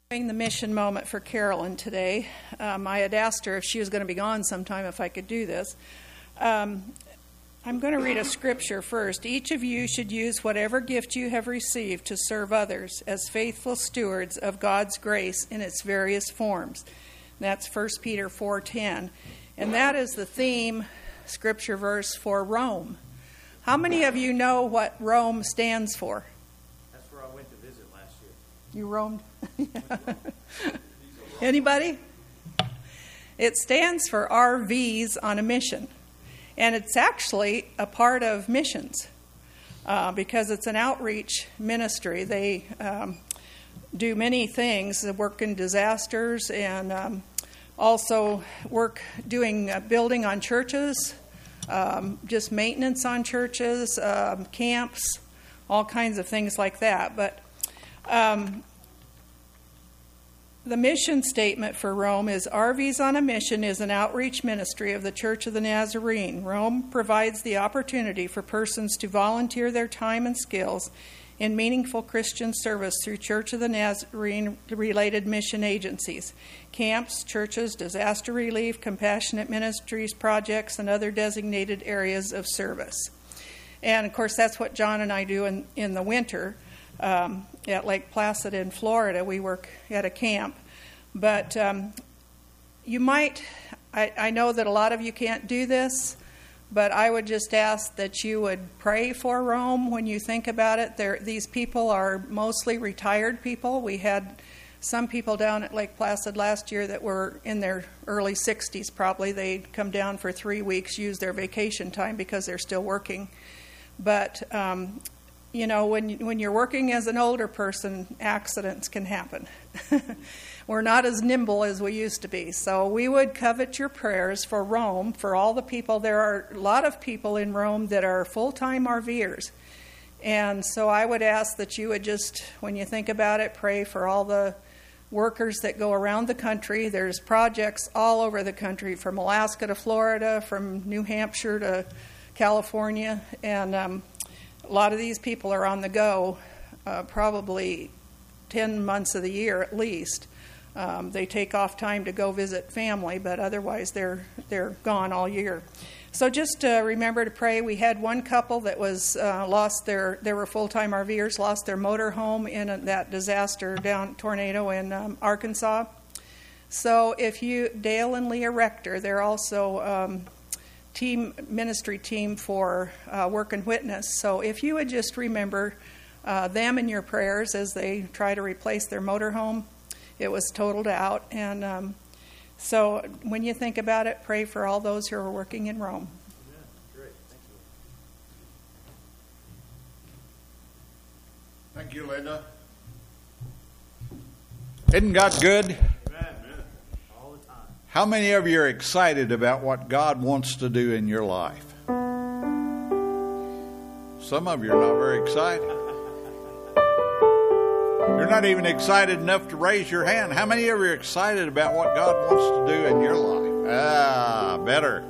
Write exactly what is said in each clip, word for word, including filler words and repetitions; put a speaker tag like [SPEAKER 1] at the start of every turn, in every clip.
[SPEAKER 1] The mission moment for Carolyn today. Um, I had asked her if she was going to be gone sometime if I could do this. Um, I'm going to read a scripture first. Each of you should use whatever gift you have received to serve others as faithful stewards of God's grace in its various forms. That's First Peter four ten. And that is the theme scripture verse for Rome. How many of you know what Rome stands for?
[SPEAKER 2] That's where I went to visit last year.
[SPEAKER 1] You roamed? Anybody? It stands for R Vs on a mission. And it's actually a part of missions uh, because it's an outreach ministry. They um, do many things. They work in disasters and um, also work doing uh, building on churches, um, just maintenance on churches, um, camps, all kinds of things like that. But um, the mission statement for Rome is R Vs on a Mission is an outreach ministry of the Church of the Nazarene. Rome provides the opportunity for persons to volunteer their time and skills in meaningful Christian service through Church of the Nazarene related mission agencies, camps, churches, disaster relief, compassionate ministries, projects, and other designated areas of service. And of course, that's what John and I do in, in the winter. Um, at Lake Placid in Florida, we work at a camp. But um, you might, I, I know that a lot of you can't do this, but I would just ask that you would pray for Rome when you think about it. They're, these people are mostly retired people. We had some people down at Lake Placid last year that were in their early sixties probably. They'd come down for three weeks, use their vacation time because they're still working. But um, you know, when when you're working as an older person, accidents can happen. We're not as nimble as we used to be. So we would covet your prayers for Rome, for all the people. There are a lot of people in Rome that are full-time RVers. And so I would ask that you would just, when you think about it, pray for all the workers that go around the country. There's projects all over the country, from Alaska to Florida, from New Hampshire to California. And um, a lot of these people are on the go uh, probably ten months of the year at least. Um, they take off time to go visit family, but otherwise they're they're gone all year. So just uh, remember to pray. We had one couple that was uh, lost their, they were full-time RVers, lost their motor home in a, that disaster down, tornado in um, Arkansas. So if you, Dale and Leah Rector, they're also um, team ministry team for uh, Work and Witness. So if you would just remember uh, them in your prayers as they try to replace their motorhome. It was totaled out. And um, so when you think about it, pray for all those who are working in Rome.
[SPEAKER 2] Yeah, great. Thank you.
[SPEAKER 3] Thank you, Linda. Isn't God good?
[SPEAKER 2] Amen. All the time.
[SPEAKER 3] How many of you are excited about what God wants to do in your life? Some of you are not very excited. You're not even excited enough to raise your hand. How many of you are excited about what God wants to do in your life? Ah, better.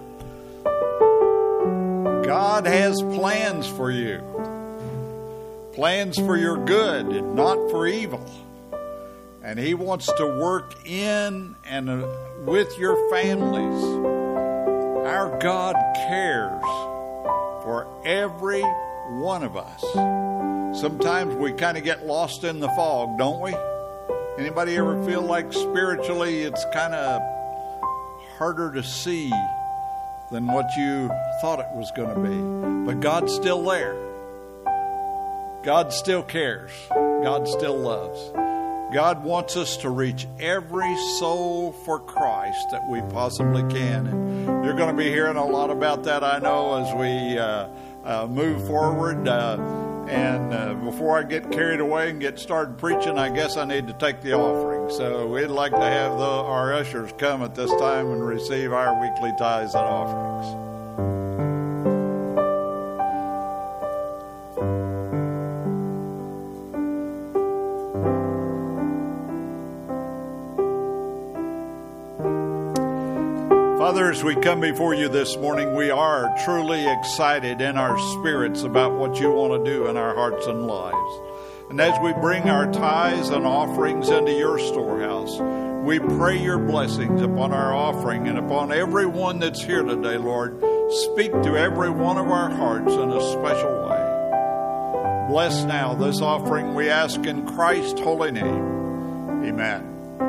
[SPEAKER 3] God has plans for you. Plans for your good and not for evil. And He wants to work in and uh, with your families. Our God cares for every one of us. Sometimes we kind of get lost in the fog, don't we? Anybody ever feel like spiritually it's kind of harder to see than what you thought it was going to be? But God's still there. God still cares. God still loves. God wants us to reach every soul for Christ that we possibly can. And you're going to be hearing a lot about that, I know, as we uh, uh, move forward. Uh, And uh, before I get carried away and get started preaching, I guess I need to take the offering. So we'd like to have the, our ushers come at this time and receive our weekly tithes and offerings. Father, as we come before you this morning, we are truly excited in our spirits about what you want to do in our hearts and lives. And as we bring our tithes and offerings into your storehouse, we pray your blessings upon our offering and upon everyone that's here today, Lord. Speak to every one of our hearts in a special way. Bless now this offering, we ask in Christ's holy name. Amen.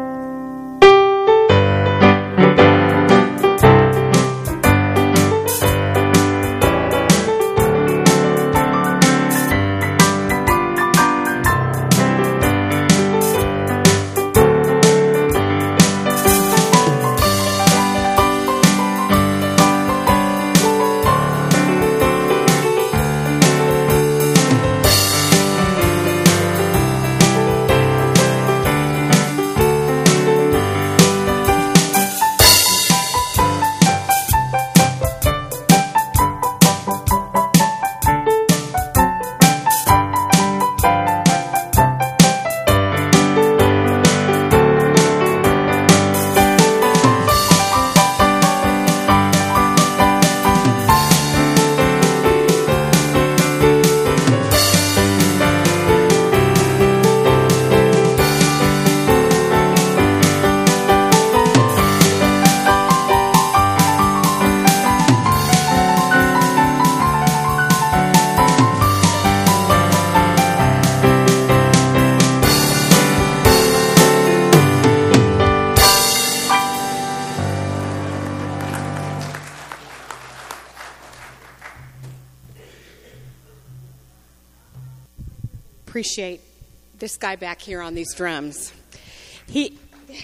[SPEAKER 4] Appreciate this guy back here on these drums. He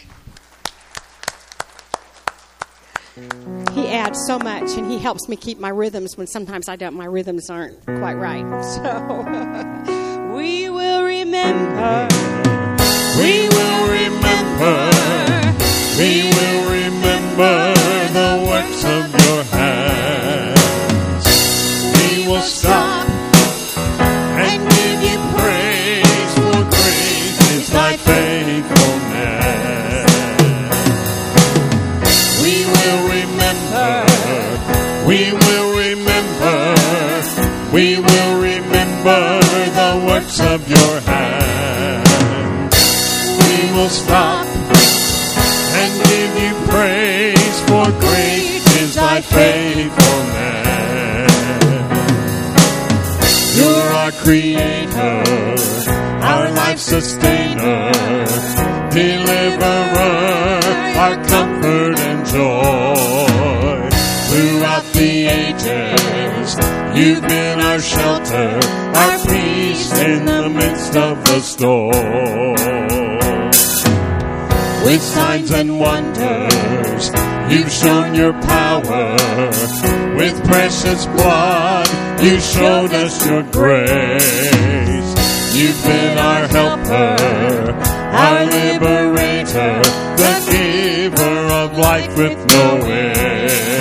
[SPEAKER 4] he adds so much, and he helps me keep my rhythms when sometimes I don't. My rhythms aren't quite right. So we will remember.
[SPEAKER 5] We will remember. We will remember the works of your hands. We will stop. We will remember, we will remember the works of your hands. We will stop and give you praise, for great is thy faithfulness. You're our creator, our life sustainer, deliverer, our comfort and joy. Throughout the ages, you've been our shelter, our peace in the midst of the storm. With signs and wonders, you've shown your power. With precious blood, you showed us your grace. You've been our helper, our liberator, the giver of life with no end.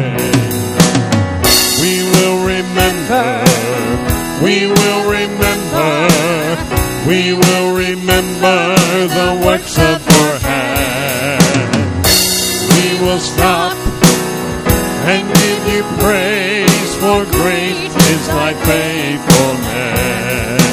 [SPEAKER 5] We will remember, we will remember, we will remember the works of your hands. We will stop and give you praise, for great is thy faithfulness.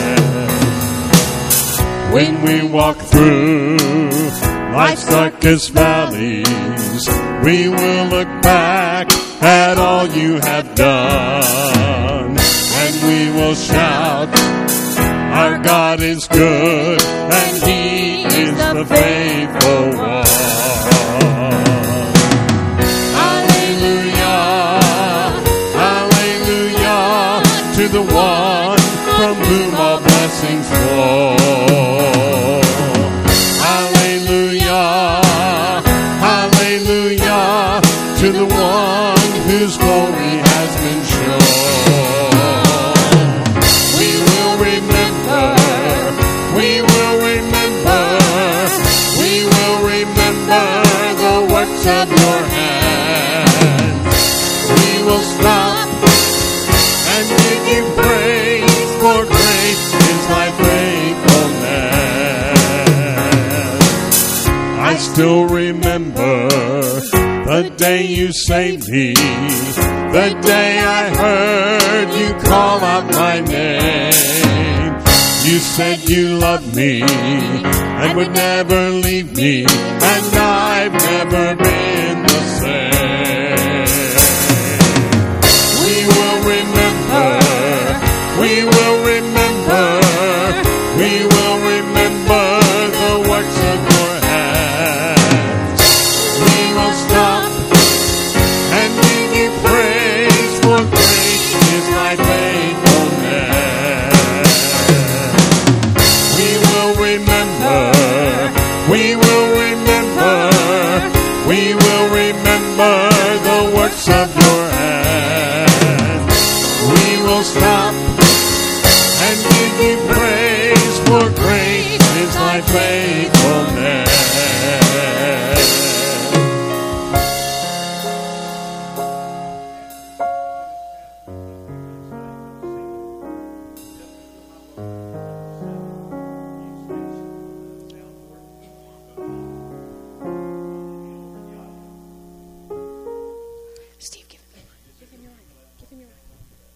[SPEAKER 5] When we walk through life's darkest valleys, we will look back at all you have done, and we will shout, our God is good, and he is the faithful one. Hallelujah, hallelujah, to the one from whom all blessings flow. Hallelujah, hallelujah, to the one whose glory has been shown. We will remember, we will remember, we will remember the works of your hands. We will stop and give you praise, for great is thy faithfulness. I still remember the day you saved me, the day I heard you call out my name. You said you loved me and would never leave me, and I've never been the same. We will remember, we will remember, we will remember the works of your hands. We will stop and give you praise, for great is thy faithfulness. We will remember, we will remember, we will remember the works of your hands. We will stop and give you praise, for great is thy faithfulness.
[SPEAKER 4] Steve, give him, give him your mic. Give him your mic.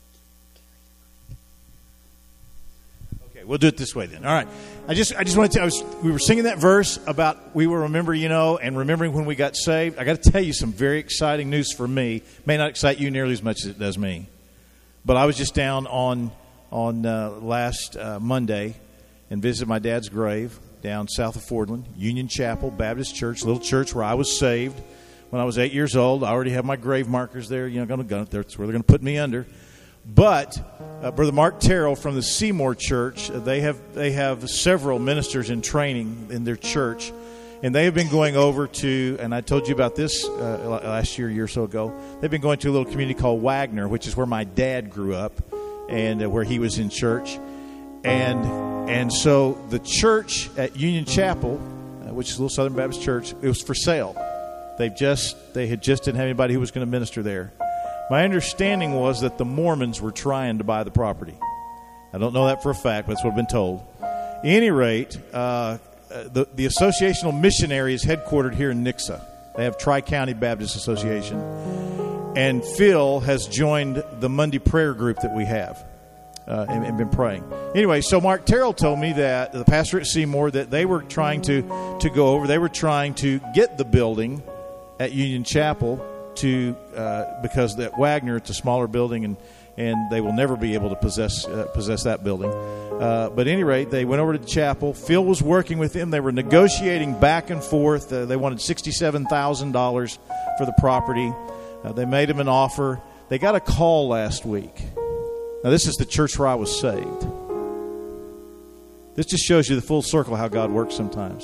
[SPEAKER 6] Okay, we'll do it this way then. All right. I just I just wanted to I was we were singing that verse about we will remember, you know, and remembering when we got saved. I got to tell you some very exciting news for me. May not excite you nearly as much as it does me. But I was just down on on uh, last uh, Monday and visited my dad's grave down south of Fordland, Union Chapel Baptist Church, little church where I was saved when I was eight years old. I already have my grave markers there. You know, going to that's where they're going to put me under. But uh, Brother Mark Terrell from the Seymour Church, uh, they have they have several ministers in training in their church, and they have been going over to, and I told you about this uh, last year, a year or so ago. They've been going to a little community called Wagner, which is where my dad grew up, and uh, where he was in church, and and so the church at Union Chapel, uh, which is a little Southern Baptist church, it was for sale. They've just they had just didn't have anybody who was going to minister there. My understanding was that the Mormons were trying to buy the property. I don't know that for a fact, but that's what I've been told. At any rate, uh, the, the Associational Missionary is headquartered here in Nixa. They have Tri-County Baptist Association. And Phil has joined the Monday prayer group that we have uh, and, and been praying. Anyway, so Mark Terrell told me that the pastor at Seymour, that they were trying to, to go over, they were trying to get the building at Union Chapel to uh, because that Wagner, it's a smaller building, and, and they will never be able to possess uh, possess that building. Uh, but at any rate, they went over to the chapel. Phil was working with them. They were negotiating back and forth. Uh, they wanted sixty-seven thousand dollars for the property. Uh, they made him an offer. They got a call last week. Now, this is the church where I was saved. This just shows you the full circle of how God works sometimes.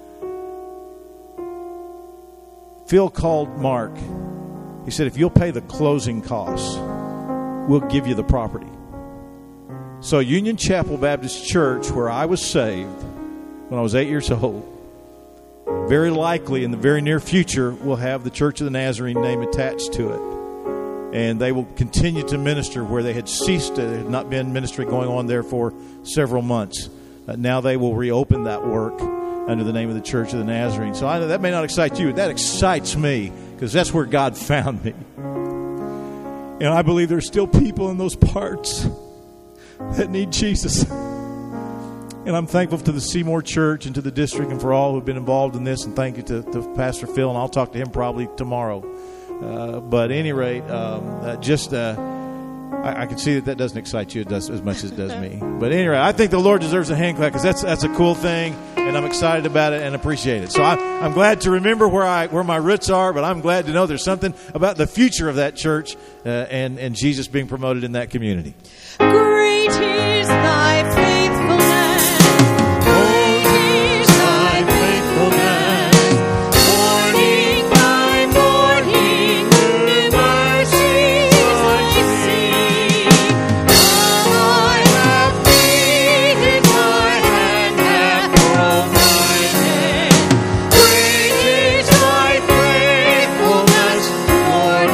[SPEAKER 6] Phil called Mark. He said, if you'll pay the closing costs, we'll give you the property. So Union Chapel Baptist Church, where I was saved when I was eight years old, very likely in the very near future will have the Church of the Nazarene name attached to it. And they will continue to minister where they had ceased. There had not been ministry going on there for several months. Uh, now they will reopen that work under the name of the Church of the Nazarene. So I know that may not excite you, but that excites me because that's where God found me. And I believe there's still people in those parts that need Jesus. And I'm thankful to the Seymour Church and to the district and for all who have been involved in this. And thank you to, to Pastor Phil, and I'll talk to him probably tomorrow. Uh, but at any rate, um, uh, just... Uh, I, I can see that that doesn't excite you as much as it does me. But anyway, I think the Lord deserves a hand clap because that's that's a cool thing, and I'm excited about it and appreciate it. So I, I'm glad to remember where I where my roots are, but I'm glad to know there's something about the future of that church uh, and and Jesus being promoted in that community.
[SPEAKER 4] Great is thy faithfulness. Great is thy faithfulness. Morning by morning, new mercies I see. All I have needed, thy hand hath provided. Great is thy faithfulness, Lord,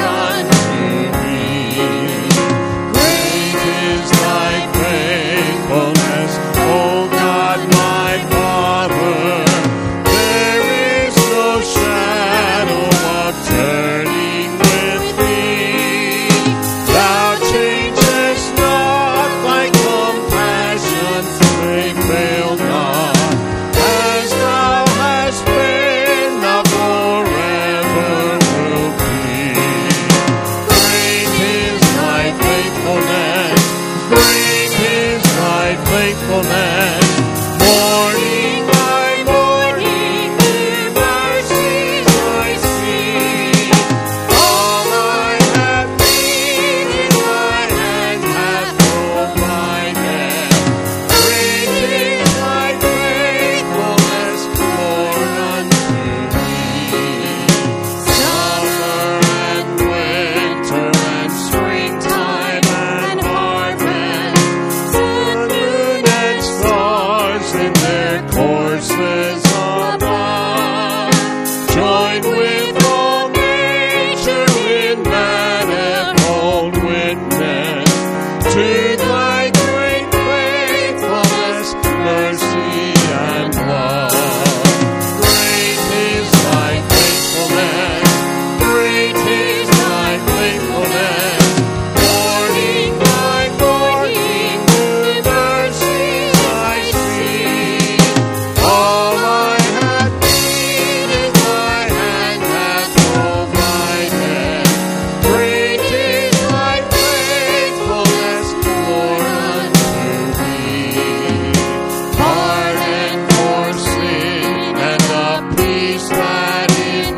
[SPEAKER 4] unto me. Great is thy faithfulness.
[SPEAKER 5] Morning by morning, new mercies I see. All I have needed, thy hand hath provided. Great is thy faithfulness, Lord, unto me. Summer and winter and springtime and harvest, sun, moon, and stars in their courses above, join with all nature in manifold witness to thy great faithfulness, mercy, and love. Great is thy faithfulness, great is thy faithfulness. Morning by morning, new mercies I see. All I have needed, thy hand hath provided. Great is thy faithfulness, Lord, unto me. Pardon for sin and the peace that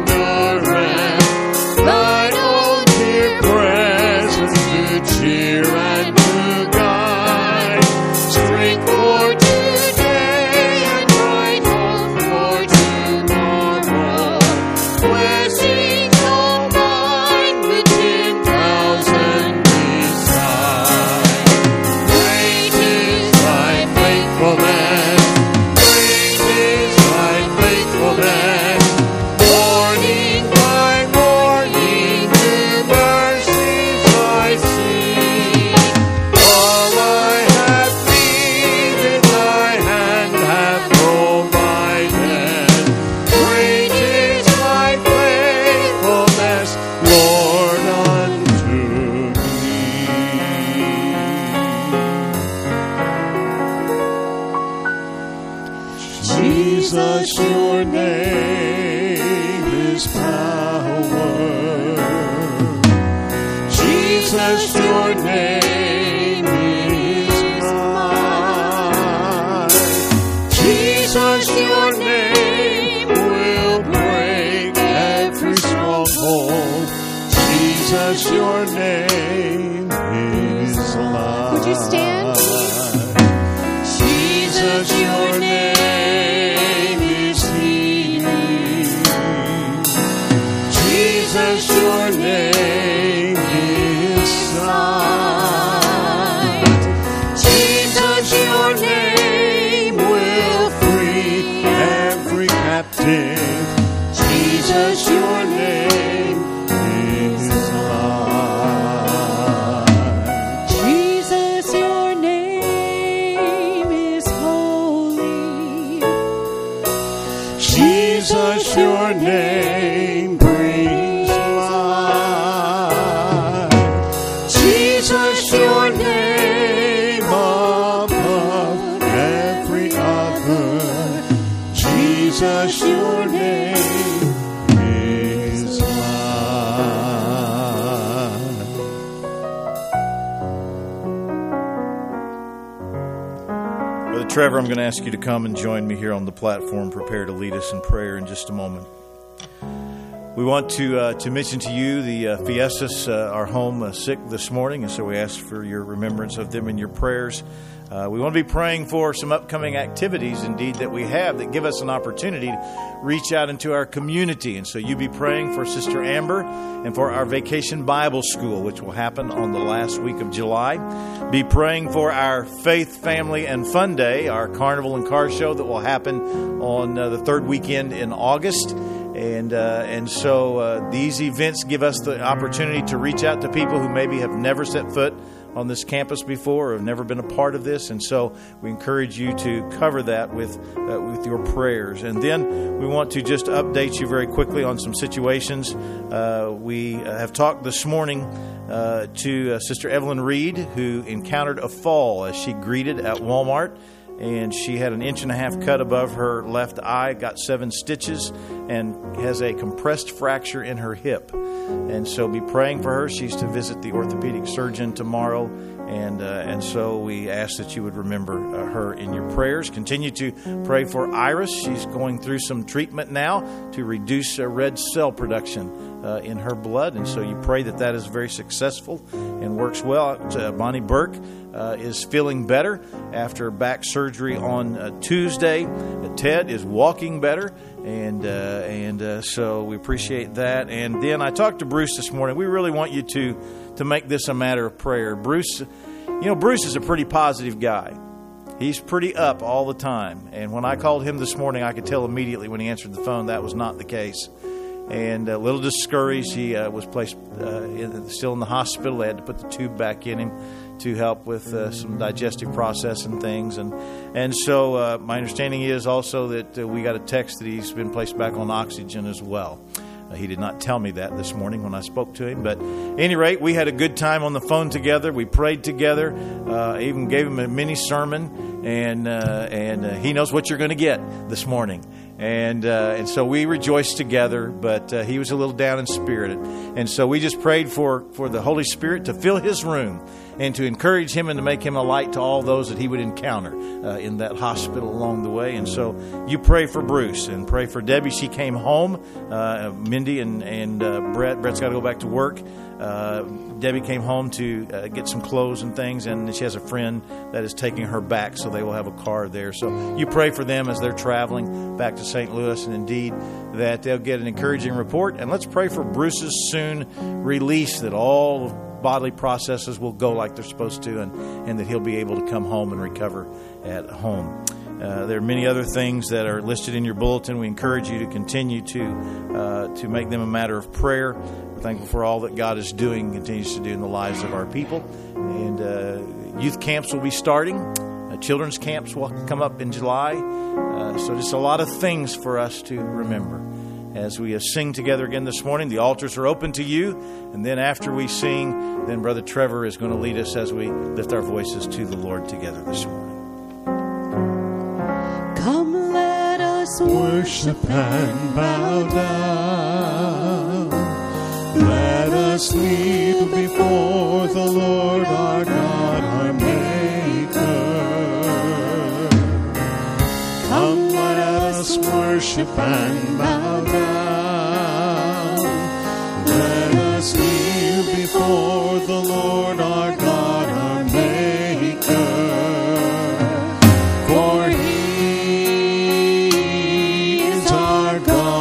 [SPEAKER 5] endureth, thine own dear presence to cheer and to guide, strength for today and bright hope for tomorrow, blessings all mine with ten thousand beside. Great is thy faithfulness, great is thy faithfulness. Morning by morning, new mercies I see. All I have needed, thy hand hath provided. Great is thy faithfulness, Lord, unto me. Jesus, your name is power. Jesus, your name is might. Jesus, your name will break every stronghold. Jesus, your name is life.
[SPEAKER 4] Would you stand,
[SPEAKER 5] Jesus, your name is healing. Jesus, your name is sight. Jesus, your name will free every captive. Jesus, your name is life.
[SPEAKER 4] Jesus, your name is holy.
[SPEAKER 5] Jesus, your name brings life. Jesus, your name above every other. Jesus, your name is life.
[SPEAKER 6] Brother Trevor, I'm going to ask you to come and join me here on the platform. Prepare to lead us in prayer in just a moment. We want to uh, to mention to you the uh, Fiestas uh, are home uh, sick this morning, and so we ask for your remembrance of them in your prayers. Uh, we want to be praying for some upcoming activities, indeed, that we have that give us an opportunity to reach out into our community. And so you be praying for Sister Amber and for our Vacation Bible School, which will happen on the last week of July. Be praying for our Faith, Family, and Fun Day, our Carnival and Car Show that will happen on uh, the third weekend in August. And uh, and so uh, these events give us the opportunity to reach out to people who maybe have never set foot on this campus before or have never been a part of this. And so we encourage you to cover that with uh, with your prayers. And then we want to just update you very quickly on some situations. Uh, we have talked this morning uh, to uh, Sister Evelyn Reed, who encountered a fall as she greeted at Walmart. And she had an inch and a half cut above her left eye, got seven stitches, and has a compressed fracture in her hip. And so be praying for her. She's to visit the orthopedic surgeon tomorrow, And uh, and so we ask that you would remember uh, her in your prayers. Continue to pray for Iris. She's going through some treatment now to reduce uh, red cell production uh, in her blood. And so you pray that that is very successful and works well. Uh, Bonnie Burke uh, is feeling better after back surgery on uh, Tuesday. Uh, Ted is walking better. And uh, and uh, so we appreciate that. And then I talked to Bruce this morning. We really want you to to make this a matter of prayer. Bruce, you know, Bruce is a pretty positive guy. He's pretty up all the time. And when I called him this morning, I could tell immediately when he answered the phone that was not the case. And a little discouraged. He uh, was placed uh, in, still in the hospital. They had to put the tube back in him to help with uh, some digestive process and things. And and so uh, my understanding is also that uh, we got a text that he's been placed back on oxygen as well. Uh, he did not tell me that this morning when I spoke to him. But at any rate, we had a good time on the phone together. We prayed together. Uh, I even gave him a mini sermon. And, uh, and uh, he knows what you're going to get this morning. And uh, and so we rejoiced together, but uh, he was a little down in spirit. And so we just prayed for, for the Holy Spirit to fill his room and to encourage him and to make him a light to all those that he would encounter uh, in that hospital along the way. And so you pray for Bruce and pray for Debbie. She came home. Uh, Mindy and, and uh, Brett. Brett's got to go back to work. Uh, Debbie came home to uh, get some clothes and things, and she has a friend that is taking her back, so they will have a car there. So you pray for them as they're traveling back to Saint Louis, and indeed that they'll get an encouraging report. And let's pray for Bruce's soon release, that all bodily processes will go like they're supposed to, and, and that he'll be able to come home and recover at home. Uh, there are many other things that are listed in your bulletin. We encourage you to continue to uh, to make them a matter of prayer. We're thankful for all that God is doing and continues to do in the lives of our people. And uh, youth camps will be starting. Uh, children's camps will come up in July. Uh, so just a lot of things for us to remember. As we uh, sing together again this morning, the altars are open to you. And then after we sing, then Brother Trevor is going to lead us as we lift our voices to the Lord together this morning.
[SPEAKER 4] Come, let us
[SPEAKER 5] Worship and bow down. Let us kneel before the Lord our God, our Maker. Come, let us worship and bow down. Let us kneel before the Lord our God, our Maker. For He is our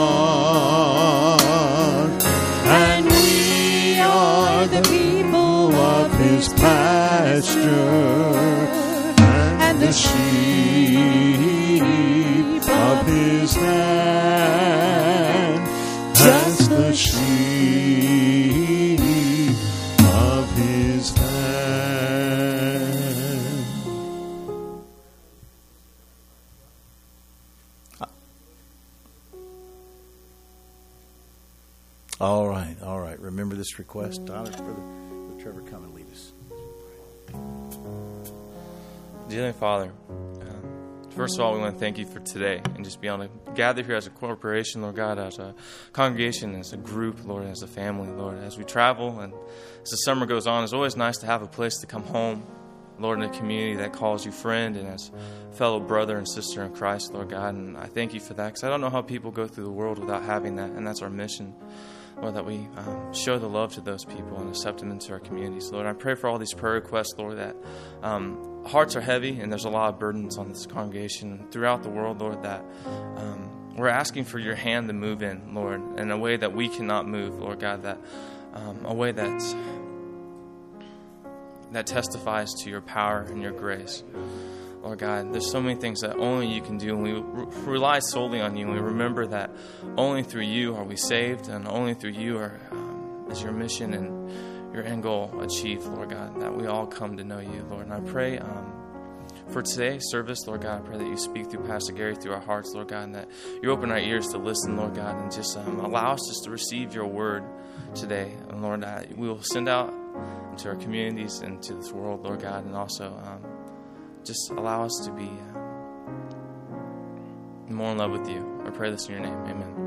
[SPEAKER 5] God, and we are the people of His pasture, and the sheep of His hand, as the sheep of His hand.
[SPEAKER 6] All right, all right. Remember this request. Tyler, Brother, Brother Trevor, come and lead us.
[SPEAKER 7] Dear Heavenly Father, um, first of all, we want to thank you for today and just be able to gather here as a corporation, Lord God, as a congregation, as a group, Lord, as a family, Lord. As we travel and as the summer goes on, it's always nice to have a place to come home, Lord, in a community that calls you friend and as fellow brother and sister in Christ, Lord God. And I thank you for that, because I don't know how people go through the world without having that, and that's our mission. Lord, that we um, show the love to those people and accept them into our communities. Lord, I pray for all these prayer requests, Lord, that um, hearts are heavy and there's a lot of burdens on this congregation throughout the world, Lord, that um, we're asking for your hand to move in, Lord, in a way that we cannot move, Lord God, that um, a way that's, that testifies to your power and your grace. Lord God, there's so many things that only you can do, and we re- rely solely on you, and we remember that only through you are we saved, and only through you are, um, is your mission and your end goal achieved, Lord God, that we all come to know you, Lord. And I pray um, for today's service, Lord God, I pray that you speak through Pastor Gary, through our hearts, Lord God, and that you open our ears to listen, Lord God, and just um, allow us just to receive your word today. And Lord, that we will send out into our communities and to this world, Lord God, and also um, just allow us to be uh, more in love with you. I pray this in your name. Amen.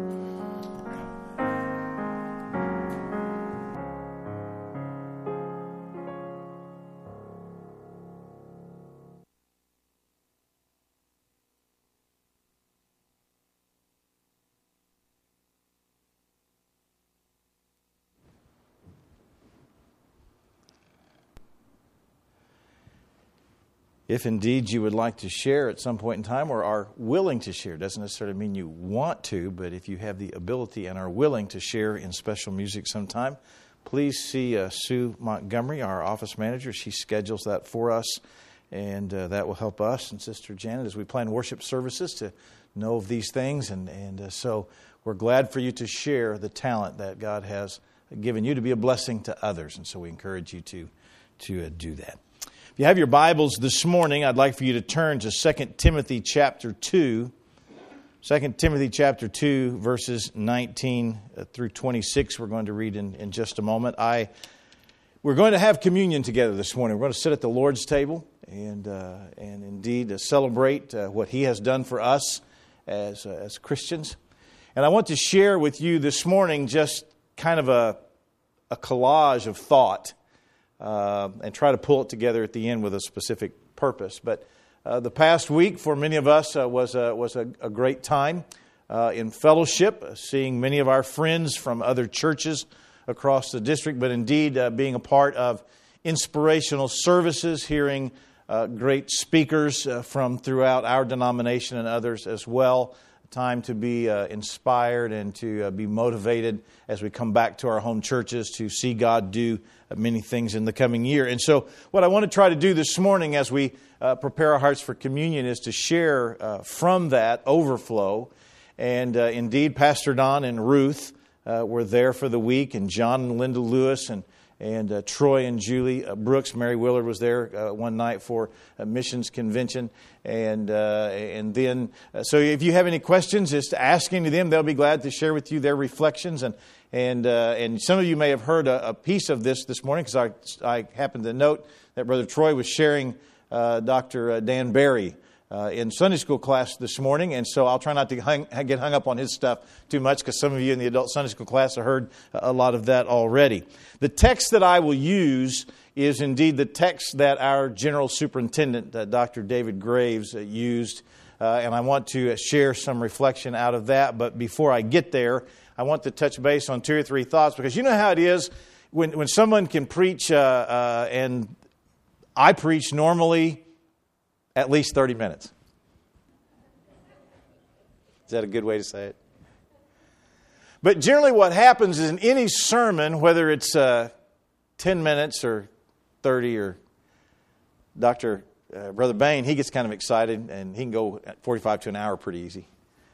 [SPEAKER 6] if indeed you would like to share at some point in time or are willing to share, doesn't necessarily mean you want to, but if you have the ability and are willing to share in special music sometime, please see uh, Sue Montgomery, our office manager. She schedules that for us, and uh, that will help us and Sister Janet as we plan worship services to know of these things. And, and uh, so we're glad for you to share the talent that God has given you to be a blessing to others. And so we encourage you to, to uh, do that. If you have your Bibles this morning, I'd like for you to turn to Second Timothy chapter two. Second Timothy chapter two, verses nineteen through twenty-six, we're going to read in, in just a moment. I We're going to have communion together this morning. We're going to sit at the Lord's table and uh, and indeed uh, celebrate uh, what He has done for us as, uh, as Christians. And I want to share with you this morning just kind of a, a collage of thought uh, and try to pull it together at the end with a specific purpose. But Uh, the past week for many of us uh, was a, was a, a great time uh, in fellowship, uh, seeing many of our friends from other churches across the district, but indeed uh, being a part of inspirational services, hearing uh, great speakers uh, from throughout our denomination and others as well. Time to be uh, inspired and to uh, be motivated as we come back to our home churches to see God do many things in the coming year. And so what I want to try to do this morning as we uh, prepare our hearts for communion is to share uh, from that overflow. And uh, indeed, Pastor Don and Ruth uh, were there for the week, and John and Linda Lewis, and and uh, Troy and Julie uh, Brooks. Mary Willard was there uh, one night for a missions convention. And uh, and then, uh, so if you have any questions, just ask any of them. They'll be glad to share with you their reflections. And and uh, and some of you may have heard a, a piece of this this morning, because I, I happened to note that Brother Troy was sharing uh, Doctor Dan Barry Uh, in Sunday school class this morning, and so I'll try not to hung, get hung up on his stuff too much, because some of you in the adult Sunday school class have heard a lot of that already. The text that I will use is indeed the text that our General Superintendent, uh, Doctor David Graves, uh, used, uh, and I want to uh, share some reflection out of that. But before I get there, I want to touch base on two or three thoughts, because you know how it is when, when someone can preach, uh, uh, and I preach normally at least thirty minutes. Is that a good way to say it? But generally what happens is in any sermon, whether it's uh, ten minutes or thirty, or Doctor Uh, Brother Bain, he gets kind of excited, and he can go forty-five to an hour pretty easy.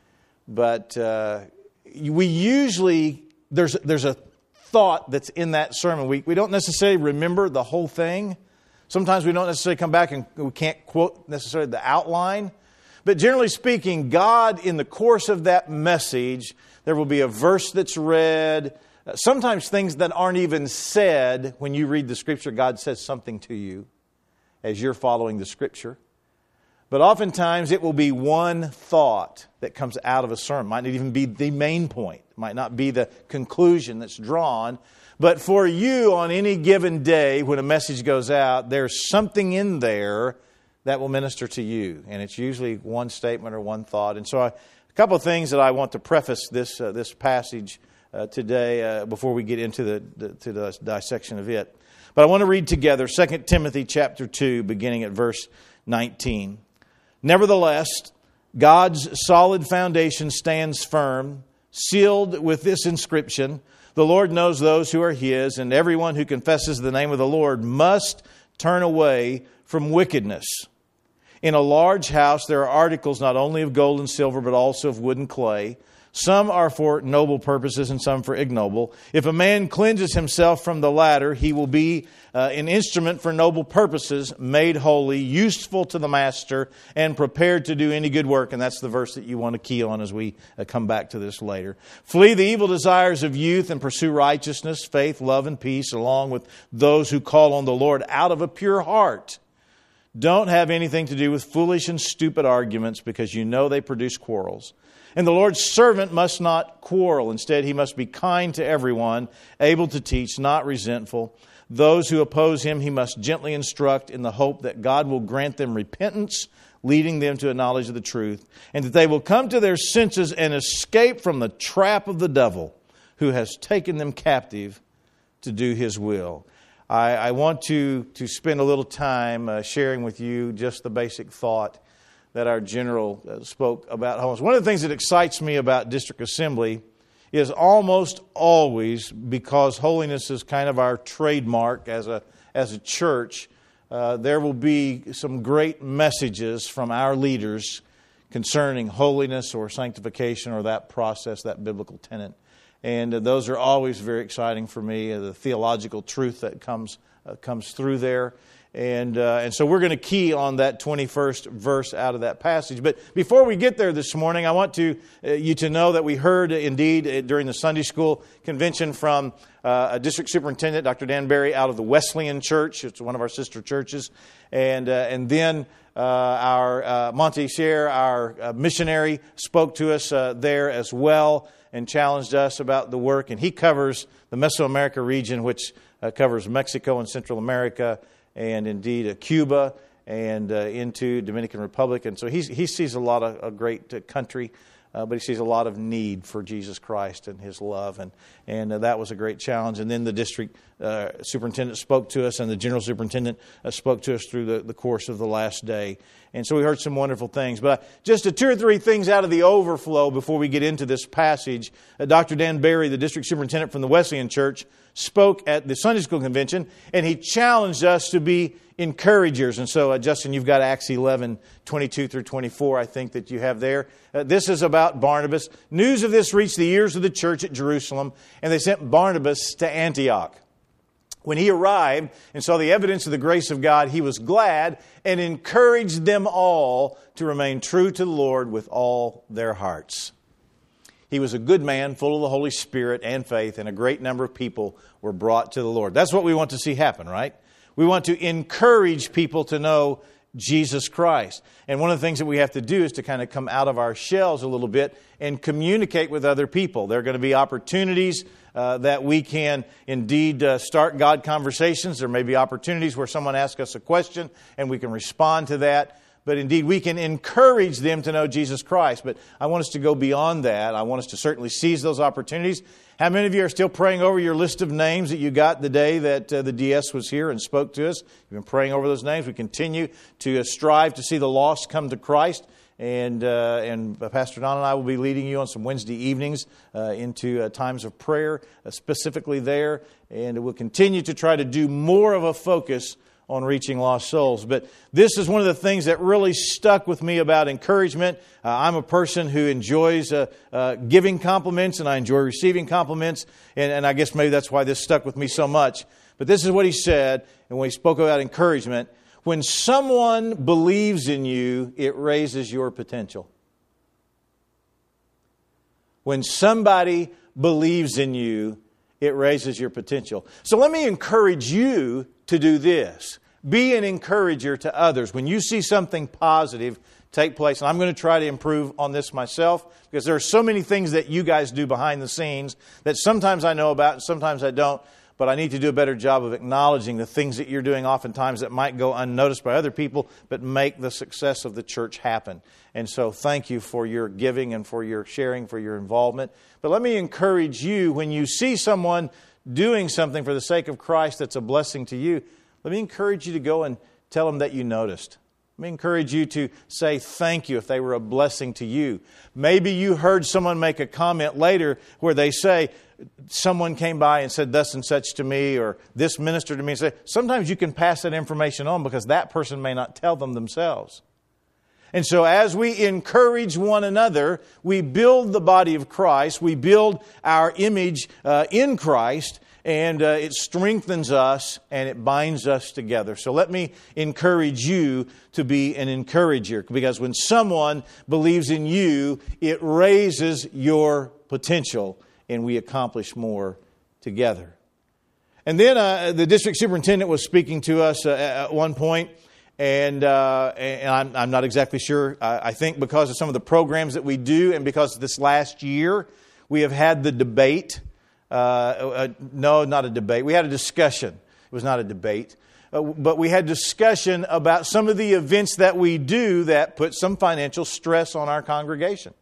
[SPEAKER 6] But uh, we usually, there's, there's a thought that's in that sermon. We, we don't necessarily remember the whole thing. Sometimes we don't necessarily come back and we can't quote necessarily the outline. But generally speaking, God, in the course of that message, there will be a verse that's read. Sometimes things that aren't even said when you read the Scripture, God says something to you as you're following the Scripture. But oftentimes it will be one thought that comes out of a sermon. It might not even be the main point. It might not be the conclusion that's drawn. But for you, on any given day, when a message goes out, there's something in there that will minister to you. And it's usually one statement or one thought. And so I, a couple of things that I want to preface this uh, this passage uh, today uh, before we get into the, the, to the dissection of it. But I want to read together Second Timothy chapter two, beginning at verse nineteen. Nevertheless, God's solid foundation stands firm, sealed with this inscription: the Lord knows those who are His, and everyone who confesses the name of the Lord must turn away from wickedness. In a large house there are articles not only of gold and silver, but also of wood and clay. Some are for noble purposes and some for ignoble. If a man cleanses himself from the latter, he will be uh, an instrument for noble purposes, made holy, useful to the master, and prepared to do any good work. And that's the verse that you want to key on as we uh, come back to this later. Flee the evil desires of youth and pursue righteousness, faith, love, and peace, along with those who call on the Lord out of a pure heart. Don't have anything to do with foolish and stupid arguments, because you know they produce quarrels. And the Lord's servant must not quarrel. Instead, he must be kind to everyone, able to teach, not resentful. Those who oppose him he must gently instruct, in the hope that God will grant them repentance, leading them to a knowledge of the truth, and that they will come to their senses and escape from the trap of the devil, who has taken them captive to do his will. I, I want to, to spend a little time uh, sharing with you just the basic thought that our general uh, spoke about holiness. One of the things that excites me about District Assembly is almost always, because holiness is kind of our trademark as a as a church, uh, there will be some great messages from our leaders concerning holiness or sanctification or that process, that biblical tenet. And uh, those are always very exciting for me, uh, the theological truth that comes uh, comes through there. And uh, and so we're going to key on that twenty-first verse out of that passage. But before we get there this morning, I want to uh, you to know that we heard, uh, indeed, uh, during the Sunday school convention from uh, a district superintendent, Doctor Dan Berry, out of the Wesleyan Church. It's one of our sister churches. And uh, and then uh, our uh, Monte Sher, our uh, missionary, spoke to us uh, there as well and challenged us about the work. And he covers the Mesoamerica region, which uh, covers Mexico and Central America, and indeed uh, Cuba, and uh, into Dominican Republic. And so he's, he sees a lot of a great uh, country, uh, but he sees a lot of need for Jesus Christ and His love. And, and uh, that was a great challenge. And then the district uh, superintendent spoke to us, and the general superintendent uh, spoke to us through the, the course of the last day. And so we heard some wonderful things. But just a two or three things out of the overflow before we get into this passage. Uh, Doctor Dan Berry, the district superintendent from the Wesleyan Church, spoke at the Sunday School Convention, and he challenged us to be encouragers. And so, uh, Justin, you've got Acts eleven, twenty-two through twenty-four, I think, that you have there. Uh, this is about Barnabas. News of this reached the ears of the church at Jerusalem, and they sent Barnabas to Antioch. When he arrived and saw the evidence of the grace of God, he was glad and encouraged them all to remain true to the Lord with all their hearts. He was a good man, full of the Holy Spirit and faith, and a great number of people were brought to the Lord. That's what we want to see happen, right? We want to encourage people to know Jesus Christ. And one of the things that we have to do is to kind of come out of our shells a little bit and communicate with other people. There are going to be opportunities uh, that we can indeed uh, start God conversations. There may be opportunities where someone asks us a question and we can respond to that. But indeed, we can encourage them to know Jesus Christ. But I want us to go beyond that. I want us to certainly seize those opportunities. How many of you are still praying over your list of names that you got the day that uh, the D S was here and spoke to us? You've been praying over those names. We continue to uh, strive to see the lost come to Christ. And uh, and Pastor Don and I will be leading you on some Wednesday evenings uh, into uh, times of prayer, uh, specifically there. And we'll continue to try to do more of a focus on reaching lost souls. But this is one of the things that really stuck with me about encouragement. Uh, I'm a person who enjoys uh, uh, giving compliments, and I enjoy receiving compliments. And, and I guess maybe that's why this stuck with me so much. But this is what he said, and when he spoke about encouragement: when someone believes in you, it raises your potential. When somebody believes in you, it raises your potential. So let me encourage you to do this. Be an encourager to others. When you see something positive take place, and I'm going to try to improve on this myself, because there are so many things that you guys do behind the scenes that sometimes I know about and sometimes I don't, but I need to do a better job of acknowledging the things that you're doing oftentimes that might go unnoticed by other people, but make the success of the church happen. And so thank you for your giving and for your sharing, for your involvement. But let me encourage you, when you see someone doing something for the sake of Christ that's a blessing to you, let me encourage you to go and tell them that you noticed. Let me encourage you to say thank you if they were a blessing to you. Maybe you heard someone make a comment later where they say, someone came by and said thus and such to me, or this ministered to me. Say, sometimes you can pass that information on because that person may not tell them themselves. And so as we encourage one another, we build the body of Christ. We build our image uh, in Christ. And uh, it strengthens us and it binds us together. So let me encourage you to be an encourager. Because when someone believes in you, it raises your potential and we accomplish more together. And then uh, the district superintendent was speaking to us uh, at one point. And, uh, and I'm, I'm not exactly sure. I, I think because of some of the programs that we do and because this last year we have had the debate. Uh, uh, no, not a debate. We had a discussion. It was not a debate. Uh, but we had discussion about some of the events that we do that put some financial stress on our congregation.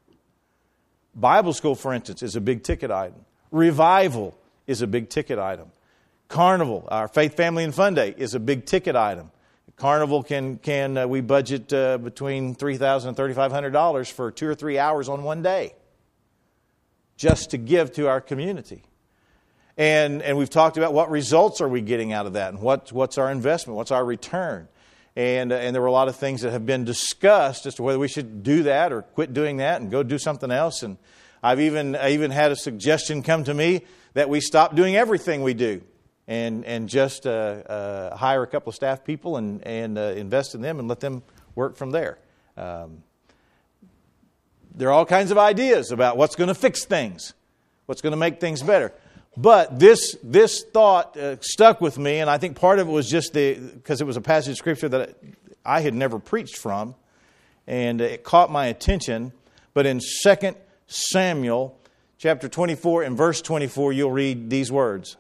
[SPEAKER 6] Bible school, for instance, is a big ticket item. Revival is a big ticket item. Carnival, our Faith, Family, and Fun Day, is a big ticket item. Carnival can, can uh, we budget uh, between three thousand dollars and three thousand five hundred dollars for two or three hours on one day just to give to our community. And and we've talked about what results are we getting out of that and what, what's our investment, what's our return. And, uh, and there were a lot of things that have been discussed as to whether we should do that or quit doing that and go do something else. And I've even, I even had a suggestion come to me that we stop doing everything we do. And and just uh, uh, hire a couple of staff people and, and uh, invest in them and let them work from there. Um, there are all kinds of ideas about what's going to fix things, what's going to make things better. But this this thought uh, stuck with me, and I think part of it was just the because it was a passage of Scripture that I had never preached from, and it caught my attention. But in Second Samuel chapter twenty-four and verse twenty-four, you'll read these words.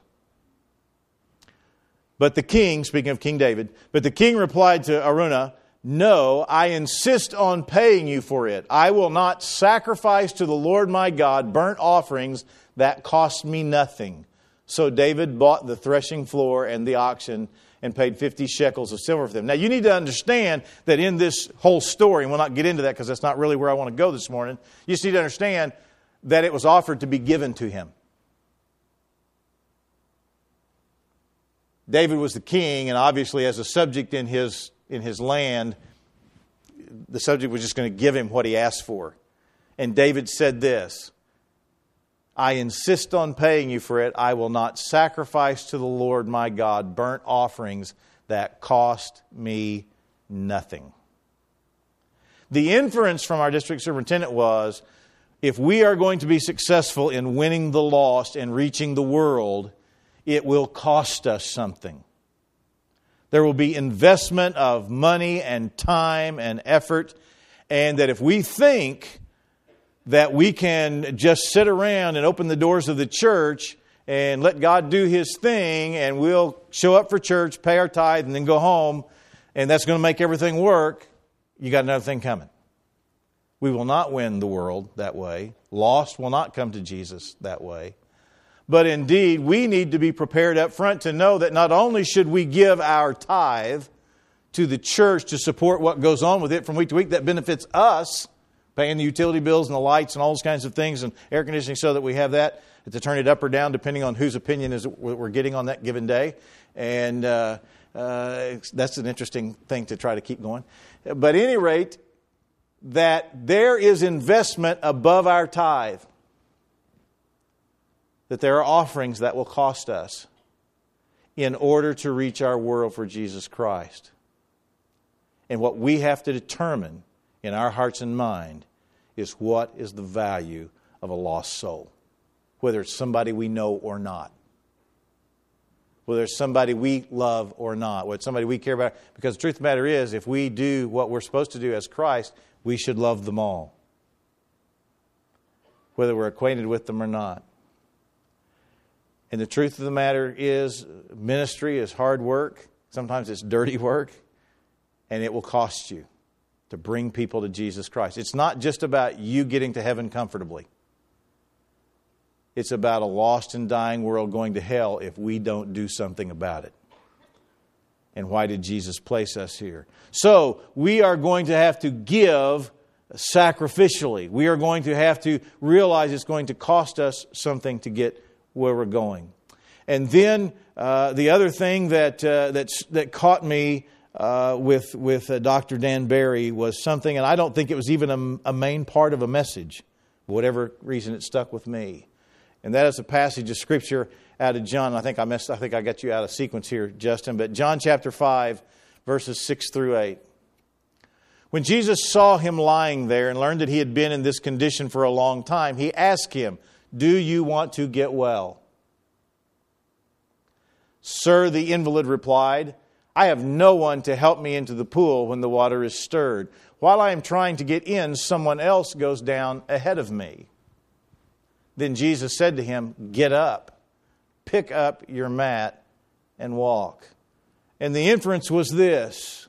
[SPEAKER 6] But the king, speaking of King David, but the king replied to Araunah, "No, I insist on paying you for it. I will not sacrifice to the Lord my God burnt offerings that cost me nothing." So David bought the threshing floor and the oxen and paid fifty shekels of silver for them. Now you need to understand that in this whole story, and we'll not get into that because that's not really where I want to go this morning. You just need to understand that it was offered to be given to him. David was the king, and obviously as a subject in his in his land, the subject was just going to give him what he asked for. And David said this, "I insist on paying you for it. I will not sacrifice to the Lord my God burnt offerings that cost me nothing." The inference from our district superintendent was, if we are going to be successful in winning the lost and reaching the world, it will cost us something. There will be investment of money and time and effort, and that if we think that we can just sit around and open the doors of the church and let God do His thing, and we'll show up for church, pay our tithe, and then go home, and that's going to make everything work, you got another thing coming. We will not win the world that way. Lost will not come to Jesus that way. But indeed, we need to be prepared up front to know that not only should we give our tithe to the church to support what goes on with it from week to week that benefits us, paying the utility bills and the lights and all those kinds of things and air conditioning so that we have that to turn it up or down depending on whose opinion is we're getting on that given day. And uh, uh, that's an interesting thing to try to keep going. But at any rate, that there is investment above our tithe. That there are offerings that will cost us in order to reach our world for Jesus Christ. And what we have to determine in our hearts and mind is what is the value of a lost soul. Whether it's somebody we know or not. Whether it's somebody we love or not. Whether it's somebody we care about. Because the truth of the matter is, if we do what we're supposed to do as Christ, we should love them all. Whether we're acquainted with them or not. And the truth of the matter is, ministry is hard work. Sometimes it's dirty work. And it will cost you to bring people to Jesus Christ. It's not just about you getting to heaven comfortably. It's about a lost and dying world going to hell if we don't do something about it. And why did Jesus place us here? So, we are going to have to give sacrificially. We are going to have to realize it's going to cost us something to get where we're going. And then uh, the other thing that uh, that's, that caught me uh, with with uh, Doctor Dan Barry was something, and I don't think it was even a, a main part of a message, for whatever reason it stuck with me. And that is a passage of Scripture out of John. I think I messed. I think I got you out of sequence here, Justin. But John chapter five, verses six through eight. When Jesus saw him lying there and learned that he had been in this condition for a long time, he asked him, "Do you want to get well?" "Sir," the invalid replied, "I have no one to help me into the pool when the water is stirred. While I am trying to get in, someone else goes down ahead of me." Then Jesus said to him, "Get up, pick up your mat, and walk." And the inference was this: